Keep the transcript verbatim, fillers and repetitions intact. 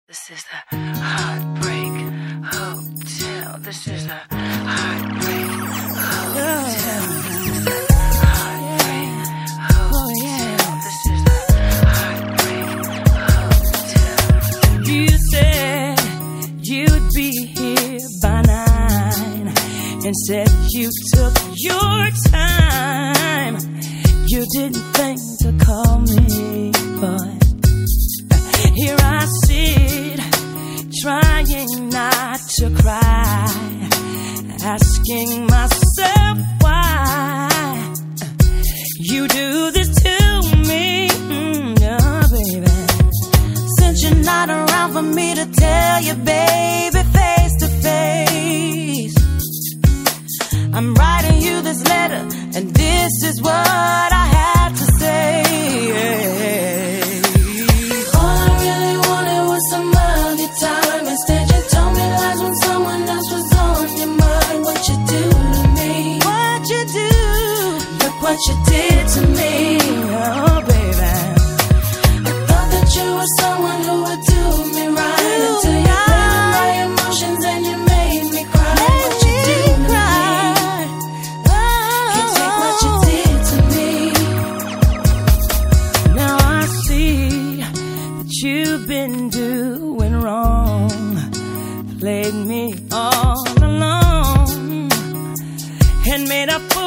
This is the Heartbreak Hotel. This is the Heartbreak Hotel. This is the Heartbreak Hotel. This is the Heartbreak Hotel. You said you'd be here by nine, and said you took your time. You didn't think to call me, but here I sit, trying not to cry, asking myself why you do this to me, mm, oh, baby. Since you're not around for me to tell you, baby, face to face, I'm writing you this letter, and this is what I had to say. What you did to me, oh baby. I thought that you were someone who would do me right, do until you played with my emotions and you made me cry. Made what you did to me, oh, can't take what you did to me. Now I see that you've been doing wrong, played me all alone, and made up for